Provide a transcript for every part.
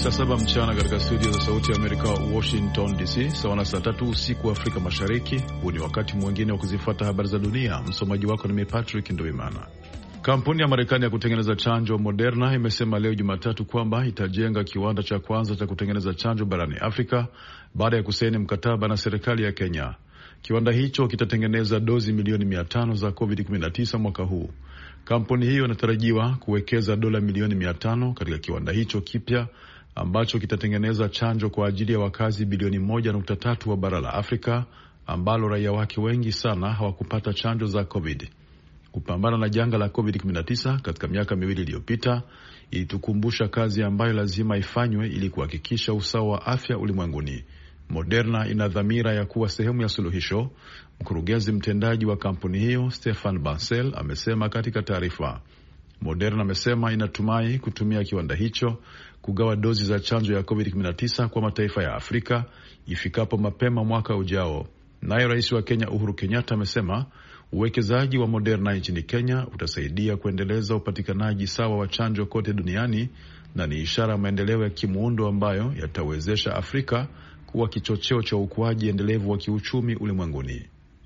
saa 7 mchana katika studio za Sauti ya Amerika Washington DC, sawa na saa 3 usiku Afrika Mashariki. Huu ni wakati mwingine wa kuzifuata habari za dunia. Msomaji wako ni Patrick Ndoimana. Kampuni ya Marekani ya kutengeneza chanjo Moderna imesema leo Jumatatu kwamba itajenga kiwanda cha kwanza cha kutengeneza chanjo barani Afrika baada ya kusaini mkataba na serikali ya Kenya. Kiwanda hicho kitatengeneza dozi milioni 500 za COVID-19 mwaka huu. Kampuni hiyo inatarajiwa kuwekeza dola milioni 500 katika kiwanda hicho kipya ambacho kitatengeneza chanjo kwa ajili ya wakazi bilioni 1.3 wa bara la Afrika ambalo raia wake wengi sana hawakupata chanjo za COVID. Kupambana na janga la COVID-19 katika miaka miwili iliyopita ilitukumbusha kazi ambayo lazima ifanywe ili kuhakikisha usawa wa afya ulimwenguni. Moderna ina dhamira ya kuwa sehemu ya suluhisho, mkurugenzi mtendaji wa kampuni hiyo Stefan Bancel amesema katika taarifa. Moderna amesema inatumai kutumia kiwanda hicho kugawa dozi za chanjo ya COVID-19 kwa mataifa ya Afrika ifikapo mapema mwaka ujao. Naye Rais wa Kenya Uhuru Kenyatta amesema uwekezaji wa Moderna nchini Kenya utasaidia kuendeleza upatikanaji sawa wa chanjo kote duniani na ni ishara ya maendeleo ya kimuundo ambayo yatawezesha Afrika kuwa kichocheo cha ukuaji endelevu wa kiuchumi ulimwenguni.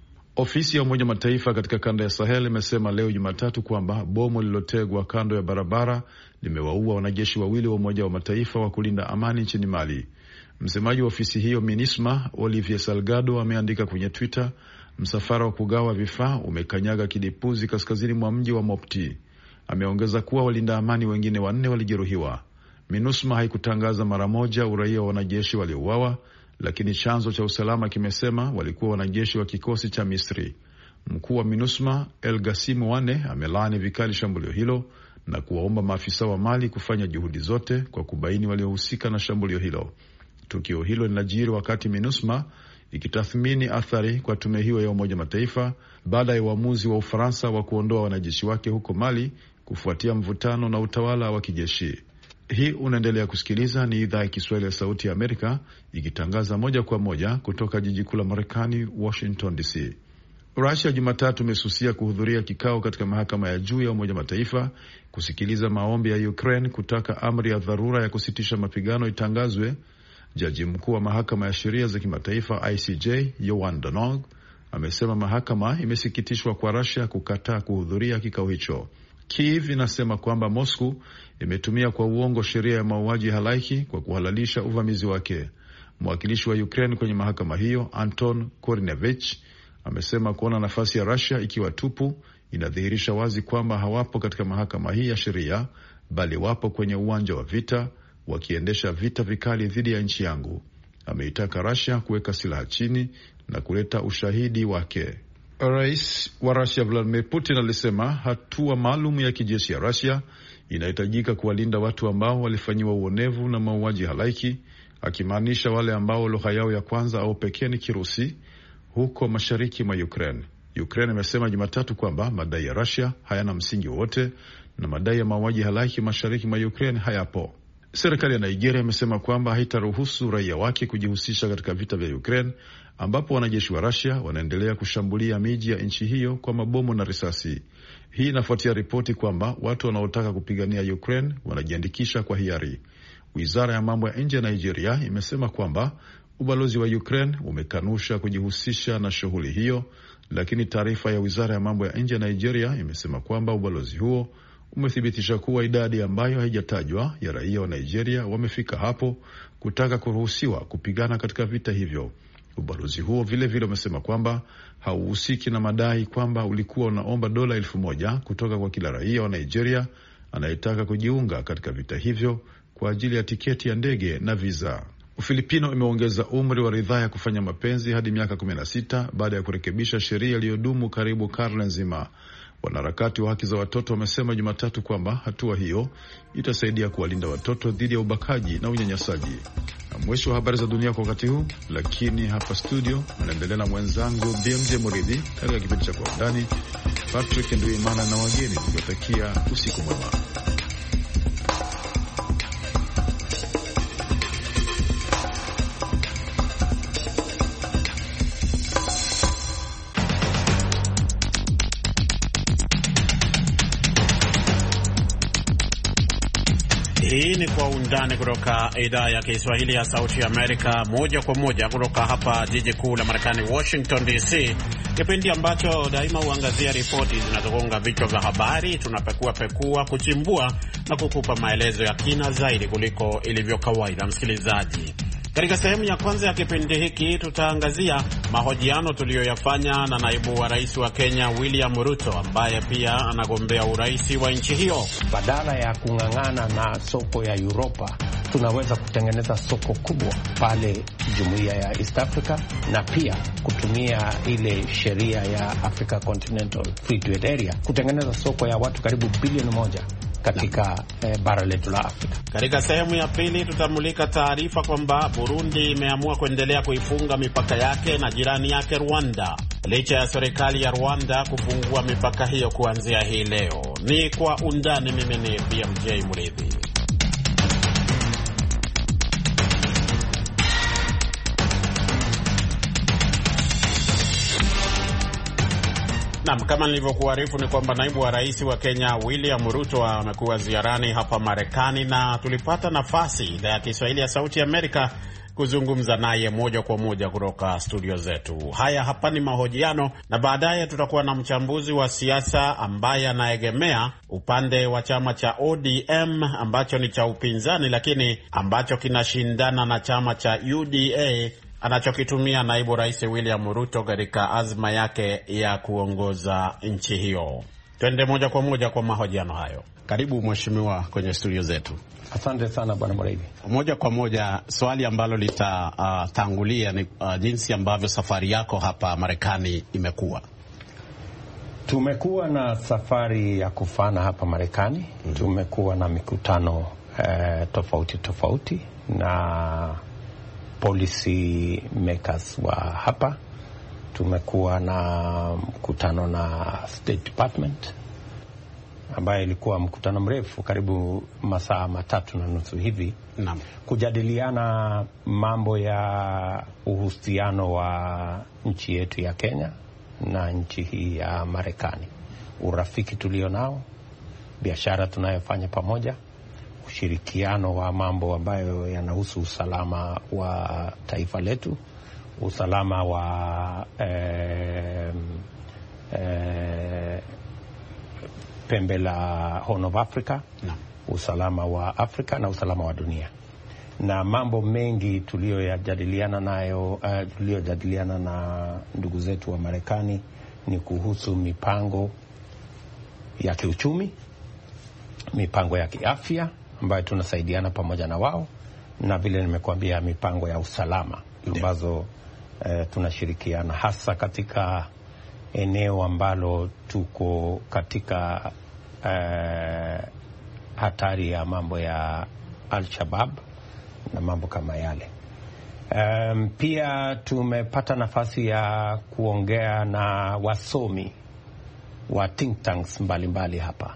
Ofisi ya Umoja Mataifa katika kanda ya Sahel imesema leo Jumatatu kwamba bomu lililotegwa kando ya barabara limewaua wanajeshi wawili wa Umoja wa Mataifa wa kulinda amani nchini Mali. Msemaji wa ofisi hiyo MINUSMA Olivier Salgado ameandika kwenye Twitter, msafara wa kugawa vifaa umekanyaga kidipuzi kaskazini mwa mji wa Mopti. Ameongeza kuwa walinda amani wengine 4 walijeruhiwa. MINUSMA haikutangaza mara moja uraia wa wanajeshi waliouawa, lakini chanzo cha usalama kimesema walikuwa wanajeshi wa kikosi cha Misri. Mkuu wa MINUSMA El Gassim Wane amelaani vikali shambulio hilo na kuwaomba maafisa wa Mali kufanya juhudi zote kwa kubaini waliohusika na shambulio hilo. Tukio hilo linajiri wakati MINUSMA ikitathmini athari kwa tume hiyo ya Umoja Mataifa baada ya uamuzi wa Ufaransa wa kuondoa wanajeshi wake huko Mali kufuatia mvutano na utawala wa kijeshi. Hii unaendelea kusikiliza, ni idhaa ya Kiswahili ya Sauti ya Amerika ikitangaza moja kwa moja kutoka jiji kuu la Marekani, Washington DC. Russia Jumatatu imesusia kuhudhuria kikao katika mahakama ya juu ya Umoja Mataifa kusikiliza maombi ya Ukraine kutaka amri ya dharura ya kusitisha mapigano itangazwe. Jaji mkuu wa mahakama ya sheria za kimataifa ICJ Yohan Donog amesema mahakama imesikitishwa kwa Russia kukataa kuhudhuria kikao hicho. Kiev inasema kwamba Moscow imetumia kwa uongo sheria ya mauaji halaiki kwa kuhalalisha uvamizi wake. Mwakilishi wa Ukraine kwenye mahakama hiyo Anton Korinevich amesema kuona nafasi ya Russia ikiwa tupu inadhihirisha wazi kwamba hawapo katika mahakama hii ya sheria, bali wapo kwenye uwanja wa vita wakiendesha vita vikali dhidi ya nchi yangu. Ameitaka Russia kuweka silaha chini na kuleta ushahidi wake. Rais wa Russia Vladimir Putin alisema hatua maalum ya kijeshi ya Russia inahitajika kuwalinda watu ambao walifanyiwa uonevu na mauaji halaiki, akimaanisha wale ambao lugha yao ya kwanza au pekee ni Kirusi huko mashariki mwa Ukraine. Ukraine imesema Jumatatu kwamba madai ya Russia hayana msingi wowote na madai ya mauaji halaiki mashariki mwa Ukraine hayapo. Serikali ya Nigeria imesema kwamba haitaruhusu raia wake kujihusisha katika vita vya Ukraine ambapo wanajeshi wa Russia wanaendelea kushambulia miji ya nchi hiyo kwa mabomu na risasi. Hii inafuatia ripoti kwamba watu wanaotaka kupigania Ukraine wanajiandikisha kwa hiari. Wizara ya mambo ya nje ya Nigeria imesema kwamba ubalozi wa Ukraine umekanusha kujihusisha na shughuli hiyo, lakini taarifa ya Wizara ya mambo ya nje ya Nigeria imesema kwamba ubalozi huo umethibitisha kuwa idadi ambayo haijatajwa ya raia wa Nigeria wamefika hapo kutaka kuruhusiwa kupigana katika vita hivyo. Ubalozi huo vile umesema kwamba hauhusiki na madai kwamba ulikuwa unaomba dola 1,000 kutoka kwa kila raia wa Nigeria anayetaka kujiunga katika vita hivyo kwa ajili ya tiketi ya ndege na visa. Ufilipino imeongeza umri wa ridhaa ya kufanya mapenzi hadi miaka 16 baada ya kurekebisha sheria iliyodumu karibu karne nzima. Wanaharakati wa haki za watoto wamesema Jumatatu kwamba hatua hiyo itasaidia kuwalinda watoto dhidi ya ubakaji na unyanyasaji. Na mwisho wa habari za dunia kwa wakati huu, lakini hapa studio naendelea na mwenzangu BMJ Muridhi katika kipindi cha Kwa Undani. Patrick Nduimana na wageni tukiwatakia usiku mwema. Hii ni Kwa Undani kutoka idhaa ya Kiswahili ya Sauti ya Amerika, moja kwa moja kutoka hapa jiji kuu la Marekani, Washington DC, kipindi ambacho daima huangazia ripoti zinazogonga vichwa vya habari. Tunapekua, kuchimbua na kukupa maelezo ya kina zaidi kuliko ilivyo kawaida. Msikilizaji, katika sehemu ya kwanza ya kipindi hiki tutaangazia mahojiano tuliyoyafanya na naibu wa rais wa Kenya William Ruto, ambaye pia anagombea urais wa nchi hiyo. Badala ya kung'ang'ana na soko ya Europa, tunaweza kutengeneza soko kubwa pale jumuiya ya East Africa, na pia kutumia ile sheria ya Africa Continental Free Trade Area kutengeneza soko ya watu karibu bilioni 1 katika bara letu la Afrika. Katika sehemu ya pili tutamulika taarifa kwamba Burundi imeamua kuendelea kuifunga mipaka yake na jirani yake Rwanda, licha ya serikali ya Rwanda kufungua mipaka hiyo kuanzia hii leo. Ni Kwa Undani. Mimi ni BMJ Mridhi. Kama nilivyokuarifu ni kwamba naibu wa rais wa Kenya William Ruto amekuwa ziarani hapa Marekani, na tulipata nafasi idhaa ya Kiswahili ya Sauti ya Amerika kuzungumza naye moja kwa moja kutoka studio zetu. Haya hapa ni mahojiano, na baadaye tutakuwa na mchambuzi wa siasa ambaye anaegemea upande wa chama cha ODM ambacho ni cha upinzani, lakini ambacho kinashindana na chama cha UDA anachokitumia naibu rais William Ruto katika azma yake ya kuongoza nchi hiyo. Twende moja kwa moja kwa mahojiano hayo. Karibu mheshimiwa kwenye studio zetu. Asante sana bwana Muridi. Moja kwa moja, swali ambalo litatangulia ni jinsi ambavyo safari yako hapa Marekani imekuwa. Tumekuwa na safari ya kufana hapa Marekani. Tumekuwa na mikutano tofauti na policy makers wa hapa. Tumekuwa na mkutano na State Department ambaye ilikuwa mkutano mrefu, karibu masaa 3.5 hivi. Naam. Kujadiliana mambo ya uhusiano wa nchi yetu ya Kenya na nchi hii ya Marekani, urafiki tulio nao, biashara tunayofanya pamoja, ushirikiano wa mambo ambayo yanahusu usalama wa taifa letu, usalama wa pembe la Horn of Africa, usalama wa Afrika na usalama wa dunia. Na mambo mengi tuliyojadiliana na ndugu zetu wa Marekani ni kuhusu mipango ya kiuchumi, mipango ya kiafya ambayo tunasaidiana pamoja na wao, na vile nimekuambia mipango ya usalama ambazo tunashirikiana, hasa katika eneo ambalo tuko katika hatari ya mambo ya Al-Shabaab na mambo kama yale. Pia tumepata nafasi ya kuongea na wasomi wa think tanks mbalimbali hapa,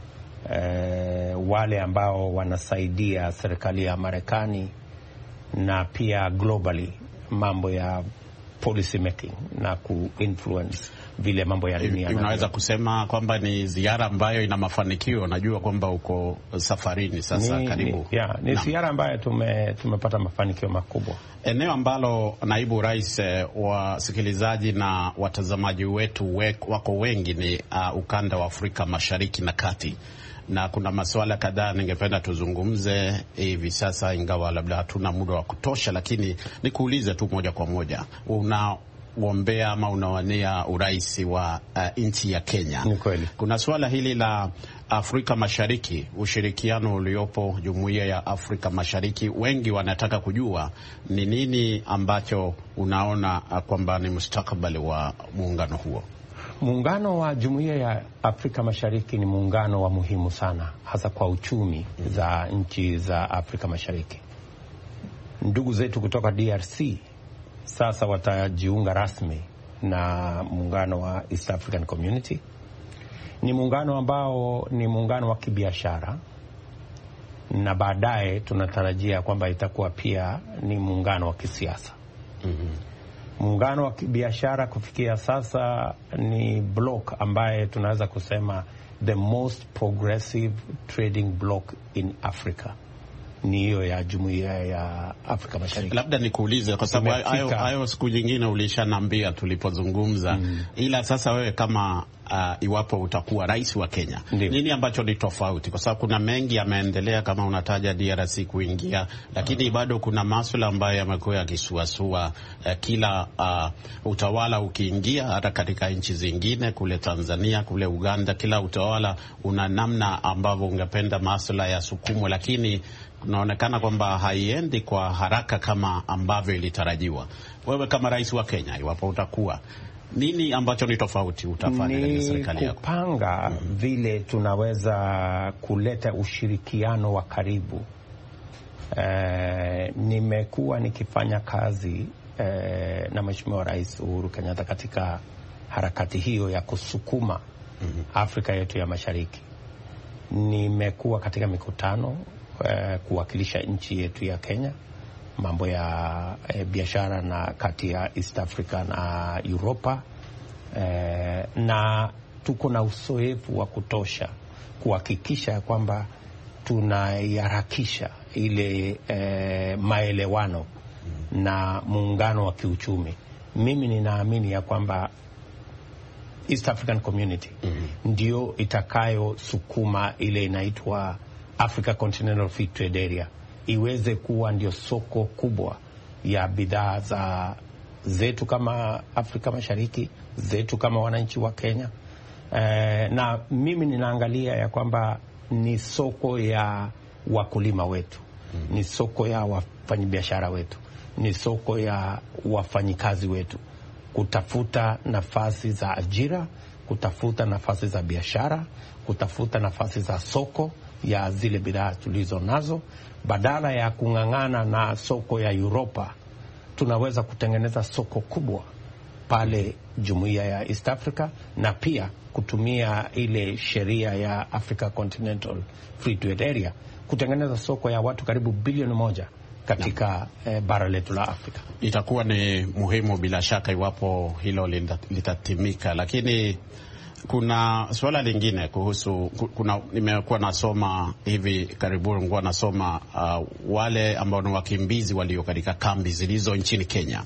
wale ambao wanasaidia serikali ya Marekani na pia globally mambo ya policy making na ku-influence vile mambo ya dunia. Unaweza kusema kwamba ni ziara ambayo ina mafanikio? Najua kwamba uko safarini sasa karibu. Ni ziara ambayo tumepata mafanikio makubwa. Eneo ambalo naibu rais, wasikilizaji na watazamaji wetu wako wengi ni ukanda wa Afrika Mashariki na Kati. Na kuna masuala kadhaa ningependa tuzungumze hivi sasa, ingawa labda hatuna muda wa kutosha, lakini nikuulize tu moja kwa moja, unagombea ama unawania urais wa nchi ya Kenya. Ni kweli. Kuna swala hili la Afrika Mashariki, ushirikiano uliopo Jumuiya ya Afrika Mashariki. Wengi wanataka kujua ni nini ambacho unaona kwamba ni mustakabali wa muungano huo. Muungano wa Jumuiya ya Afrika Mashariki ni muungano wa muhimu sana, hasa kwa uchumi za nchi za Afrika Mashariki. Ndugu zetu kutoka DRC sasa watajiunga rasmi na muungano wa East African Community. Ni muungano ambao ni muungano wa kibiashara, na baadaye tunatarajia kwamba itakuwa pia ni muungano wa kisiasa. Muungano wa kibiashara kufikia sasa ni block ambaye tunaweza kusema the most progressive trading block in Africa. ni hiyo ya Jumuiya ya Afrika Mashariki. Labda nikuulize kwa sababu hayo siku nyingine ulishanambia tulipozungumza, ila sasa wewe kama iwapo utakuwa rais wa Kenya, nini ambacho ni tofauti? Kwa sababu kuna mengi yameendelea, kama unataja DRC kuingia, lakini bado kuna masuala ambayo yamekuwa yakisuasua kila utawala ukiingia, hata katika nchi zingine, kule Tanzania, kule Uganda, kila utawala una namna ambavyo ungependa masuala ya sukumwe, lakini kunaonekana kwamba haiendi kwa haraka kama ambavyo ilitarajiwa. Wewe kama rais wa Kenya, iwapo utakuwa, nini ambacho ni tofauti utafanya katika serikali yako? Kupanga vile tunaweza kuleta ushirikiano wa karibu. Nimekuwa nikifanya kazi na Mheshimiwa Rais Uhuru Kenyatta katika harakati hiyo ya kusukuma Afrika yetu ya Mashariki. Nimekuwa katika mikutano kuwakilisha nchi yetu ya Kenya, mambo ya biashara na kati ya East Africa na Europa, na tuko na uzoefu wa kutosha kuhakikisha kwamba tunaiharakisha ile maelewano na muungano wa kiuchumi. Mimi ninaamini ya kwamba East African Community ndio itakayo sukuma ile inaitwa Africa Continental Free Trade Area iweze kuwa ndio soko kubwa ya bidhaa zetu kama Afrika Mashariki, zetu kama wananchi wa Kenya. Na mimi ninaangalia ya kwamba ni soko ya wakulima wetu, ni soko ya wafanyabiashara wetu, ni soko ya wafanyikazi wetu, kutafuta nafasi za ajira, kutafuta nafasi za biashara, kutafuta nafasi za soko ya zile bidhaa tulizo nazo. Badala ya kung'ang'ana na soko ya Europa, tunaweza kutengeneza soko kubwa pale Jumuiya ya East Africa, na pia kutumia ile sheria ya Africa Continental Free Trade Area kutengeneza soko ya watu karibu bilioni 1 katika bara letu la Afrika. Itakuwa ni muhimu bila shaka iwapo hilo litatimika, lakini kuna swala lingine kuhusu nimekuwa nasoma hivi karibuni, nilikuwa nasoma wale ambao ni wakimbizi walio katika kambi zilizo nchini Kenya.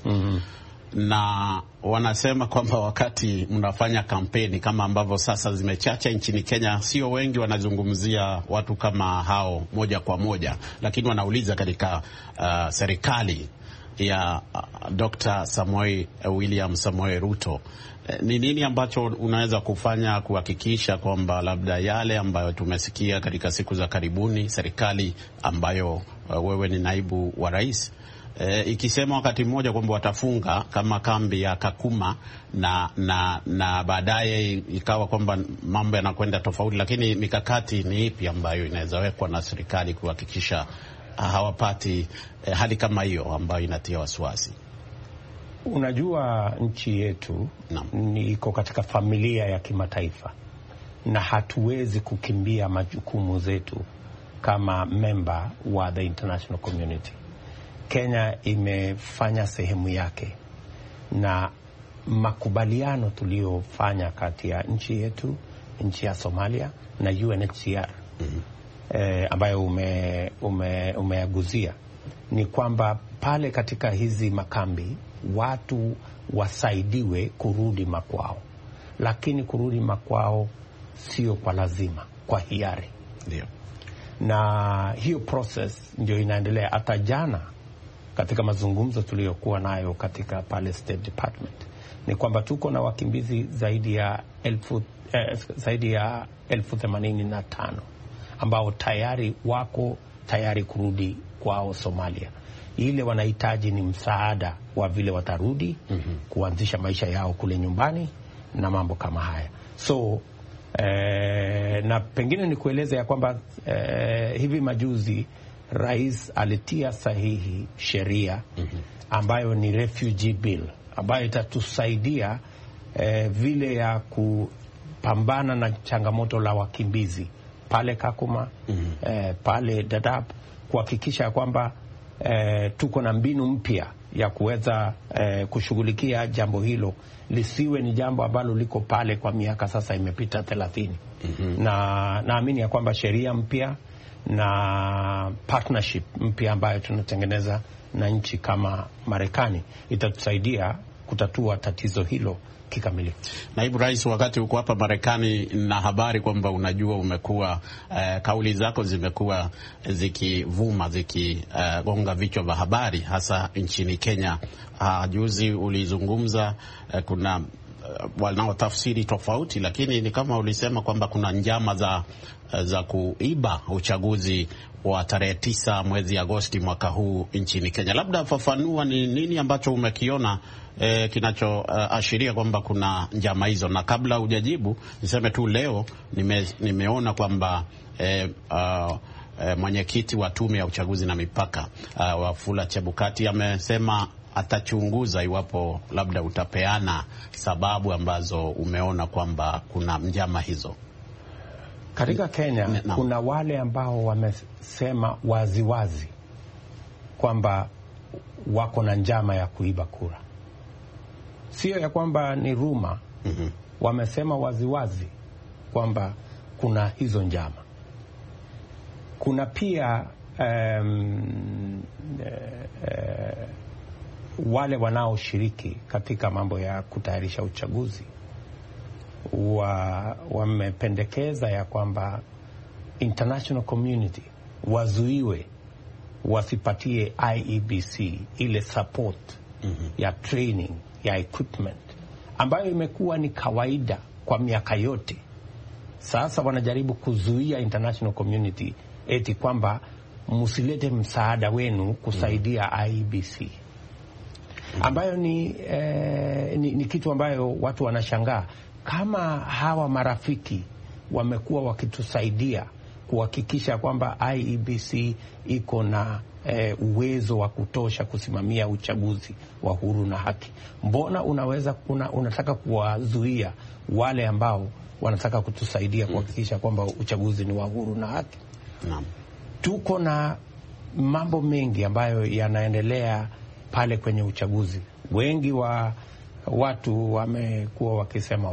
Na wanasema kwamba wakati mnafanya kampeni kama ambavyo sasa zimechacha nchini Kenya, sio wengi wanazungumzia watu kama hao moja kwa moja, lakini wanauliza katika serikali ya Dr. William Samoei Ruto, ni nini ambacho unaweza kufanya kuhakikisha kwamba labda yale ambayo tumesikia katika siku za karibuni, serikali ambayo wewe ni naibu wa rais ikisema wakati mmoja kwamba watafunga kama kambi ya Kakuma na baadaye ikawa kwamba mambo yanakwenda tofauti, lakini mikakati ni ipi ambayo inaweza wekwa na serikali kuhakikisha hawapati hali kama hiyo ambayo inatia wasiwasi? Unajua, nchi yetu iko katika familia ya kimataifa na hatuwezi kukimbia majukumu zetu kama member wa the international community. Kenya imefanya sehemu yake, na makubaliano tuliyofanya kati ya nchi yetu, nchi ya Somalia na UNHCR ambayo umeaguzia, ni kwamba pale katika hizi makambi watu wasaidiwe kurudi makwao, lakini kurudi makwao sio kwa lazima, kwa hiari. Ndio. Na hiyo process ndio inaendelea. Hata jana katika mazungumzo tuliyokuwa nayo katika pale State Department ni kwamba tuko na wakimbizi zaidi ya 85,000 ambao tayari wako tayari kurudi kwao Somalia. Ile wanahitaji ni msaada wa vile watarudi kuanzisha maisha yao kule nyumbani na mambo kama haya. So na pengine ni kueleza ya kwamba hivi majuzi rais alitia sahihi sheria ambayo ni refugee bill, ambayo itatusaidia vile ya kupambana na changamoto la wakimbizi pale Kakuma, pale Dadaab, kuhakikisha kwamba tuko na mbinu mpya ya kuweza kushughulikia jambo hilo, lisiwe ni jambo ambalo liko pale kwa miaka sasa imepita 30. Na naamini ya kwamba sheria mpya na partnership mpya ambayo tunatengeneza na nchi kama Marekani itatusaidia kutatua tatizo hilo kikamilifu. Naibu Rais, wakati uko hapa Marekani na habari kwamba unajua umekuwa kauli zako zimekuwa zikivuma zikigonga vichwa vya habari hasa nchini Kenya. Juzi ulizungumza kuna wanaotafsiri tofauti, lakini ni kama ulisema kwamba kuna njama za kuiba uchaguzi wa tarehe 9 mwezi Agosti mwaka huu nchini Kenya. Labda fafanua ni nini ambacho umekiona kinachoashiria kwamba kuna njama hizo. Na kabla hujajibu niseme tu leo nimeona kwamba mwenyekiti wa tume ya uchaguzi na mipaka Wafula Chebukati amesema atachunguza iwapo labda utapeana sababu ambazo umeona kwamba kuna njama hizo. Katika Kenya kuna wale ambao wamesema waziwazi kwamba wako na njama ya kuiba kura. Sio ya kwamba ni ruma. Wamesema waziwazi kwamba kuna hizo njama. Kuna pia wale wanaoshiriki katika mambo ya kutayarisha uchaguzi wamependekeza ya kwamba international community wazuiwe wasipatie IEBC ile support ya training ya equipment ambayo imekuwa ni kawaida kwa miaka yote. Sasa wanajaribu kuzuia international community eti kwamba msilete msaada wenu kusaidia IEBC, ambayo ni kitu ambayo watu wanashangaa. Kama hawa marafiki wamekuwa wakitusaidia kuhakikisha kwamba IEBC iko na uwezo wa kutosha kusimamia uchaguzi wa huru na haki, mbona unataka kuwazuia wale ambao wanataka kutusaidia kuhakikisha kwamba uchaguzi ni wa huru na haki? Tuko na mambo mengi ambayo yanaendelea pale kwenye uchaguzi. Wengi wa watu wamekuwa wakisema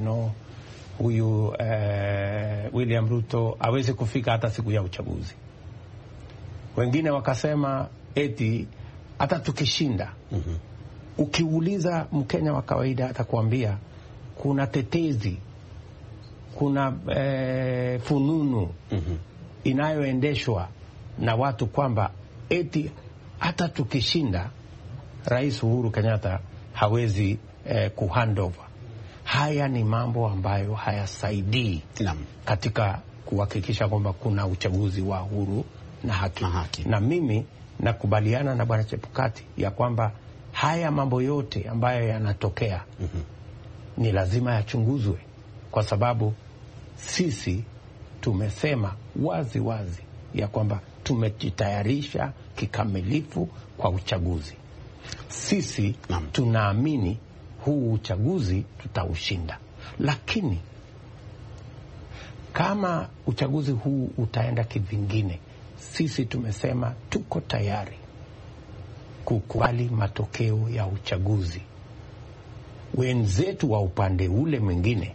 huyu William Ruto hawezi kufika hata siku ya uchaguzi. Wengine wakasema eti hata tukishinda. Ukiuliza Mkenya wa kawaida atakwambia kuna tetezi, kuna fununu inayoendeshwa na watu kwamba eti hata tukishinda Rais Uhuru Kenyatta hawezi kuhandover. Haya ni mambo ambayo hayasaidii katika kuhakikisha kwamba kuna uchaguzi wa huru na haki. Na mimi nakubaliana na Bwana Chebukati ya kwamba haya mambo yote ambayo yanatokea ni lazima yachunguzwe, kwa sababu sisi tumesema wazi wazi ya kwamba tumejitayarisha kikamilifu kwa uchaguzi. Sisi tunaamini huu uchaguzi tutaushinda, lakini kama uchaguzi huu utaenda kivingine, sisi tumesema tuko tayari kukubali matokeo ya uchaguzi. Wenzetu wa upande ule mwingine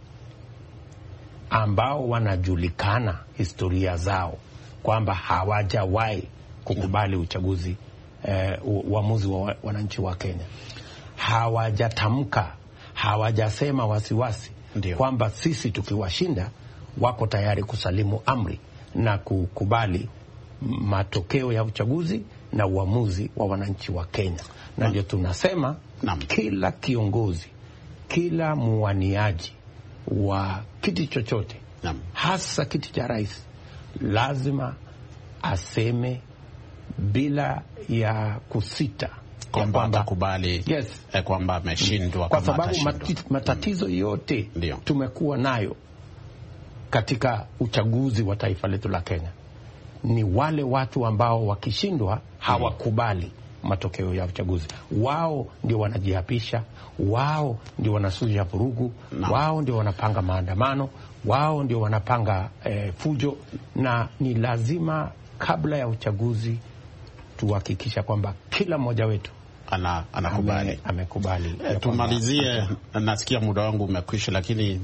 ambao wanajulikana historia zao kwamba hawajawahi kukubali uchaguzi, uamuzi wa wananchi wa Kenya, hawajatamka, hawajasema wasiwasi kwamba sisi tukiwashinda wako tayari kusalimu amri na kukubali matokeo ya uchaguzi na uamuzi wa wananchi wa Kenya. Na ndio tunasema kila kiongozi, kila muwaniaji wa kiti chochote, hasa kiti cha rais, lazima aseme bila ya kusita kwamba atakubali kwamba ameshindwa, kwa sababu matatizo yote tumekuwa nayo katika uchaguzi wa taifa letu la Kenya ni wale watu ambao wakishindwa hawakubali matokeo ya uchaguzi. Wao ndio wanajiapisha, wao ndio wanasuja vurugu, wao ndio wanapanga maandamano, wao ndio wanapanga fujo. Na ni lazima kabla ya uchaguzi tuhakikisha kwamba kila mmoja wetu anakubali. Amekubali. Tumalizie, nasikia muda wangu umekwisha, lakini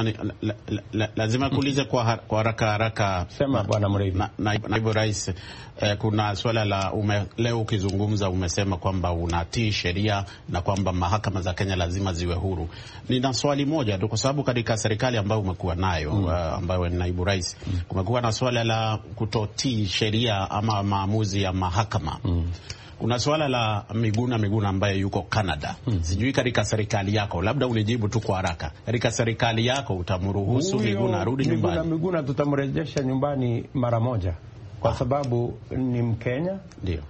lazima kuulize kwa haraka. Sema Bwana Mreithi. Naibu Rais, kuna swala la leo ukizungumza umesema kwamba unatii sheria na kwamba mahakama za Kenya lazima ziwe huru. Nina swali moja tu, kwa sababu katika serikali ambayo umekuwa nayo ambayo ni Naibu Rais, kumekuwa na swala la kutotii sheria ama maamuzi ya mahakama. Kuna swala la Miguna ambaye yuko Canada. Sijui katika serikali yako, labda unijibu tu kwa haraka. Katika serikali yako utamruhusu Miguna arudi nyumbani? Miguna tutamrejesha nyumbani mara moja, kwa sababu ni Mkenya. Ndio.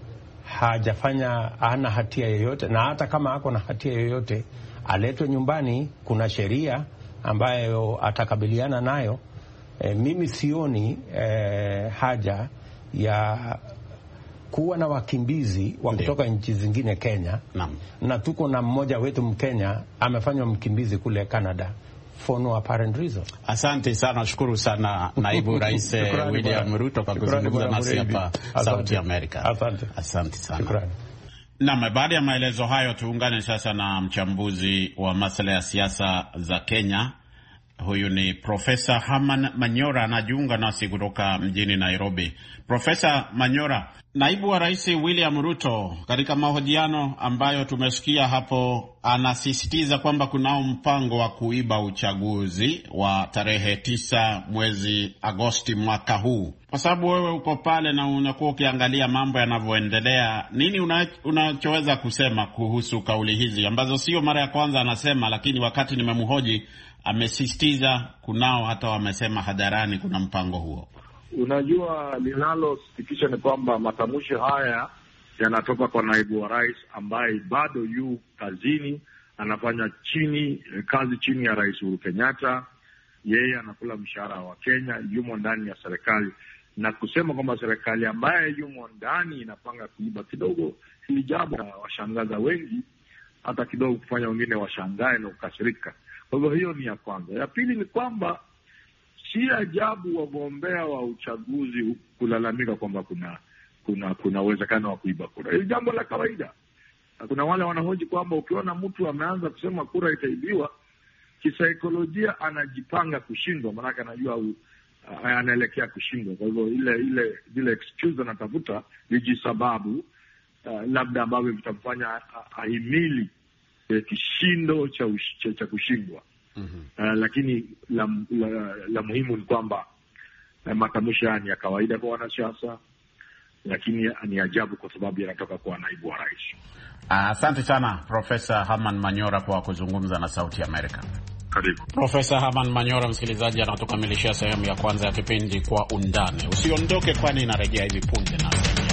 Hana hatia yoyote, na hata kama ako na hatia yoyote aletwe nyumbani. Kuna sheria ambayo atakabiliana nayo. Mimi sioni haja ya kuwa na wakimbizi wa kutoka nchi zingine Kenya. Na tuko na mmoja wetu Mkenya amefanywa mkimbizi kule Canada for no apparent reason. Asante sana, shukuru sana Naibu Rais William Ruto kwa kuzungumza nasi hapa Sauti ya Amerika. Asante sana. Shukrani. Na baada ya maelezo hayo, tuungane sasa na mchambuzi wa masuala ya siasa za Kenya. Huyu ni Profesa Herman Manyora, anajiunga nasi kutoka mjini Nairobi. Profesa Manyora, Naibu wa Rais William Ruto katika mahojiano ambayo tumesikia hapo anasisitiza kwamba kunao mpango wa kuiba uchaguzi wa tarehe 9 mwezi Agosti mwaka huu. Kwa sababu wewe uko pale na unakuwa ukiangalia mambo yanavyoendelea, nini unachoweza kusema kuhusu kauli hizi ambazo sio mara ya kwanza anasema, lakini wakati nimemhoji amesisitiza kunao, hata wamesema hadharani kuna mpango huo? Unajua, linalosikitisha ni kwamba matamshi haya yanatoka kwa naibu wa rais ambaye bado yu kazini, anafanya kazi chini ya Rais Uhuru Kenyatta. Yeye anakula mshahara wa Kenya, yumo ndani ya serikali, na kusema kwamba serikali ambaye yumo ndani inapanga kuiba, kidogo hili jambo washangaza wengi, hata kidogo kufanya wengine washangae na kukasirika. Kwa hivyo hiyo ni ya kwanza. Ya pili ni kwamba si ajabu wagombea wa uchaguzi kulalamika kwamba kuna uwezekano wa kuiba kura. Hili jambo la kawaida. Kuna wale wanahoji kwamba ukiona mtu ameanza kusema kura itaibiwa, kisaikolojia anajipanga kushindwa, maana anajua anaelekea kushindwa. Kwa hivyo ile excuse anatafuta vijisababu labda ambavyo vitamfanya ahimili kishindo cha kushindwa. Lakini la muhimu ni kwamba matamshi haya ni ya kawaida kwa wanasiasa, lakini ni ajabu kwa sababu yanatoka kwa naibu wa rais. Asante sana Profesa Herman Manyora kwa kuzungumza na Sauti ya Amerika. Karibu. Profesa Herman Manyora, msikilizaji, anatukamilishia sehemu ya kwanza ya kipindi Kwa Undani. Usiondoke, kwani inarejea hivi punde na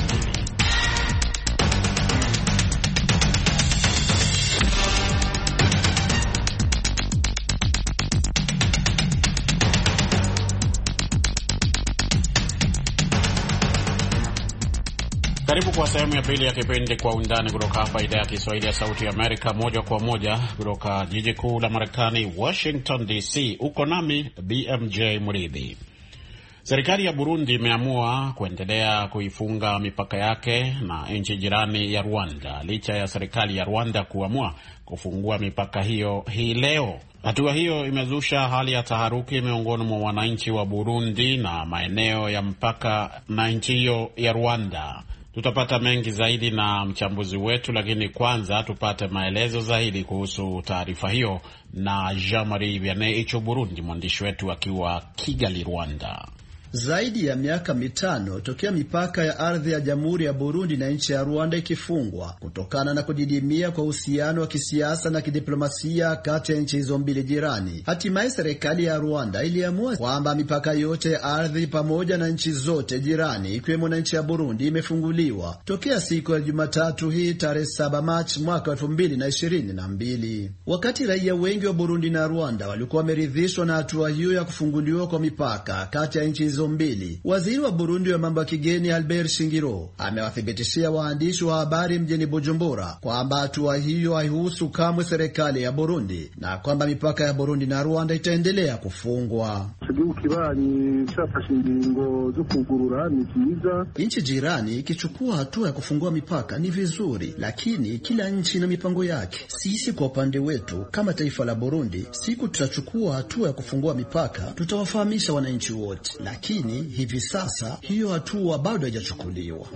karibu kwa sehemu ya pili ya kipindi Kwa Undani kutoka hapa idhaa ya Kiswahili ya Sauti ya Amerika, moja kwa moja kutoka jiji kuu la Marekani, Washington DC. Uko nami BMJ Mridhi. Serikali ya Burundi imeamua kuendelea kuifunga mipaka yake na nchi jirani ya Rwanda, licha ya serikali ya Rwanda kuamua kufungua mipaka hiyo hii leo. Hatua hiyo imezusha hali ya taharuki miongoni mwa wananchi wa Burundi na maeneo ya mpaka na nchi hiyo ya Rwanda. Tutapata mengi zaidi na mchambuzi wetu, lakini kwanza tupate maelezo zaidi kuhusu taarifa hiyo na Jean-Marie Vianney Icho Burundi, mwandishi wetu akiwa Kigali, Rwanda. Zaidi ya miaka 5 tokea mipaka ya ardhi ya Jamhuri ya Burundi na nchi ya Rwanda ikifungwa kutokana na kudidimia kwa uhusiano wa kisiasa na kidiplomasia kati ya nchi hizo mbili jirani. Hatimaye serikali ya Rwanda iliamua kwamba mipaka yote ya ardhi pamoja na nchi zote jirani ikiwemo na nchi ya Burundi imefunguliwa tokea siku ya Jumatatu hii tarehe 7 Machi mwaka 2022. Wakati raia wengi wa Burundi na Rwanda walikuwa wameridhishwa na hatua hiyo ya kufunguliwa kwa mipaka kati ya nchi hizo mbili, waziri wa Burundi wa mambo ya kigeni Albert Shingiro amewathibitishia waandishi wa habari mjini Bujumbura kwamba hatua hiyo haihusu kamwe serikali ya Burundi na kwamba mipaka ya Burundi na Rwanda itaendelea kufungwa. igihugu kibanyi cyafashe ingingo zo kugurura ni byiza. Nchi jirani ikichukua hatua ya kufungua mipaka ni vizuri, lakini kila nchi ina mipango yake. Sisi kwa upande wetu kama taifa la Burundi, siku tutachukua hatua ya kufungua mipaka, tutawafahamisha wananchi wote, lakini hivi sasa hiyo hatua bado haijachukuliwa.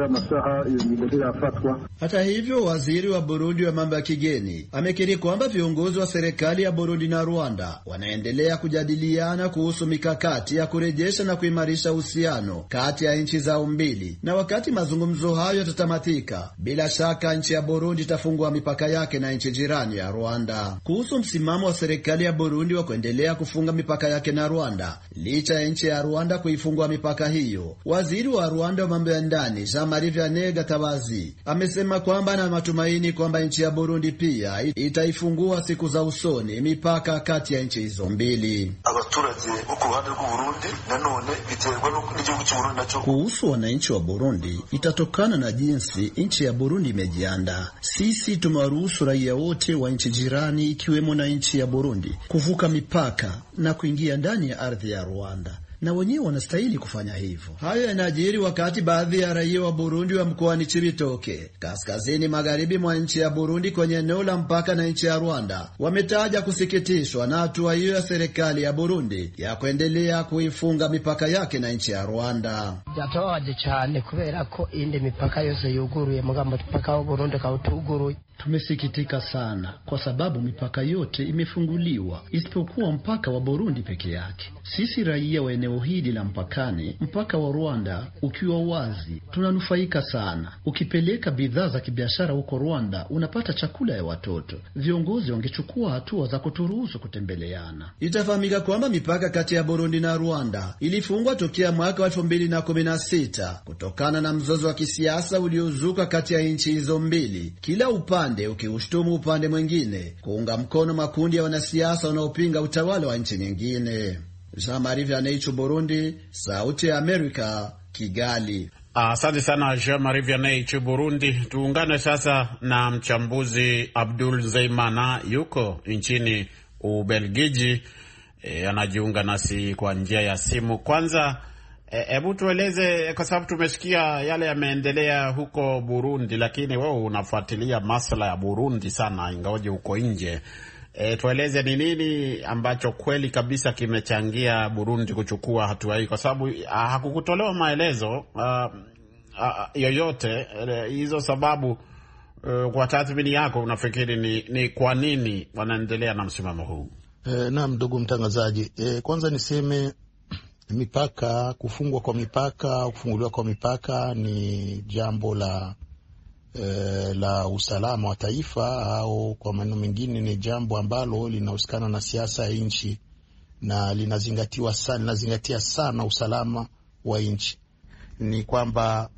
Hata hivyo, waziri wa Burundi wa mambo ya kigeni amekiri kwamba viongozi wa serikali ya Burundi na Rwanda wanaendelea kujadiliana kuhusu mikakati ya kurejesha na kuimarisha uhusiano kati ya nchi zao mbili, na wakati mazungumzo hayo yatatamatika, bila shaka nchi ya Burundi itafungua mipaka yake na nchi jirani ya Rwanda. Kuhusu msimamo wa serikali ya Burundi wa kuendelea kufunga mipaka yake na Rwanda licha ya nchi ya Rwanda kuifungua mipaka hiyo, waziri wa Rwanda wa mambo ya ndani Jean-Marie Vianney Gatabazi amesema kwamba ana matumaini kwamba nchi ya Burundi pia itaifungua siku za usoni mipaka kati ya nchi hizo mbili. Kuhusu wananchi wa Burundi, itatokana na jinsi nchi ya Burundi imejiandaa. Sisi tumewaruhusu raia wote wa nchi jirani ikiwemo na nchi ya Burundi kuvuka mipaka na kuingia ndani ya ardhi ya Rwanda, na wenyewe wanastahili kufanya hivyo. Hayo yanajiri wakati baadhi ya raia wa Burundi wa mkoani Cibitoke, kaskazini magharibi mwa nchi ya Burundi, kwenye eneo la mpaka na nchi ya Rwanda, wametaja kusikitishwa na hatua hiyo ya serikali ya Burundi ya kuendelea kuifunga mipaka yake na nchi ya Rwanda. Yatawaje cyane kubera ko indi mipaka yose yuguruye, mugambo mpaka wa Burundi kautuguruye. Tumesikitika sana kwa sababu mipaka yote imefunguliwa isipokuwa mpaka wa Burundi peke yake. Sisi raia wa eneo hili la mpakani, mpaka wa Rwanda ukiwa wazi, tunanufaika sana. Ukipeleka bidhaa za kibiashara huko Rwanda, unapata chakula ya watoto. Viongozi wangechukua hatua za kuturuhusu kutembeleana. Itafahamika kwamba mipaka kati ya Burundi na Rwanda ilifungwa tokea mwaka wa 2016 kutokana na mzozo wa kisiasa uliozuka kati ya nchi hizo mbili, kila upande ukiushtumu upande mwingine kuunga mkono makundi ya wanasiasa wanaopinga utawala wa nchi nyingine. Jean-Marie Vianney, Burundi, Sauti ya Amerika, Kigali. Asante sana Jean-Marie Vianney, Burundi. Tuungane sasa na mchambuzi Abdul Zeimana, yuko nchini Ubelgiji. Anajiunga nasi kwa njia ya simu. Kwanza hebu tueleze, kwa sababu tumesikia yale yameendelea huko Burundi, lakini wewe unafuatilia masuala ya Burundi sana ingawaje uko nje. Tueleze ni nini ambacho kweli kabisa kimechangia Burundi kuchukua hatua hii, kwa sababu hakukutolewa maelezo yoyote. Hizo sababu, kwa tathmini yako unafikiri ni kwa nini wanaendelea na msimamo huu? Naam, ndugu mtangazaji, kwanza niseme mipaka, kufungwa kwa mipaka, kufunguliwa kwa mipaka ni jambo la usalama wa taifa, au kwa maneno mengine ni jambo ambalo linahusikana na siasa ya nchi na linazingatia sana usalama wa nchi. Ni kwamba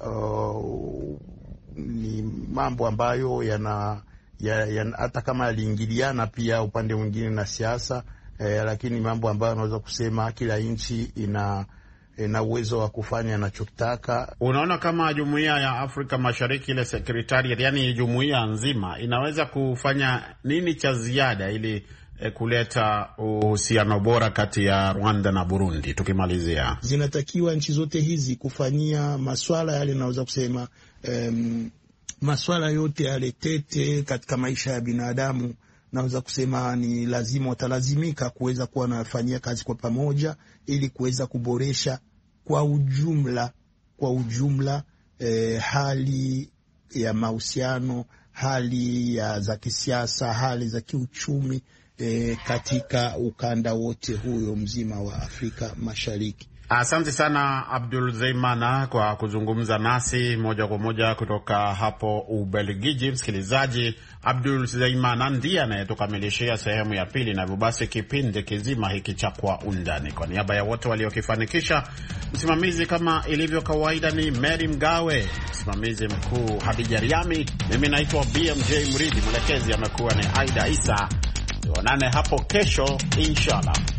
ni mambo ambayo hata kama yaliingiliana pia upande mwingine na siasa, lakini mambo ambayo naweza kusema kila nchi ina uwezo wa kufanya anachotaka. Unaona kama Jumuiya ya Afrika Mashariki, ile secretariat, yani jumuiya nzima, inaweza kufanya nini cha ziada ili kuleta uhusiano bora kati ya Rwanda na Burundi? Tukimalizia, zinatakiwa nchi zote hizi kufanyia masuala yale, naweza kusema masuala yote yale tete katika maisha ya binadamu, naweza kusema ni lazima, watalazimika kuweza kuwa wanafanyia kazi kwa pamoja ili kuweza kuboresha kwa ujumla hali ya mahusiano, hali za kisiasa, hali za kiuchumi katika ukanda wote huyo mzima wa Afrika Mashariki. Asante sana Abdul Zeimana kwa kuzungumza nasi moja kwa moja kutoka hapo Ubelgiji. Msikilizaji, Abdul Zeimana ndiye anayetukamilishia sehemu ya pili, na basi kipindi kizima hiki cha Kwa Undani. Kwa niaba ya wote waliokifanikisha, msimamizi kama ilivyo kawaida ni Mary Mgawe, msimamizi mkuu Hadija Riami, mimi naitwa BMJ Mridhi, mwelekezi amekuwa ni Aida Isa. Tuonane hapo kesho inshallah.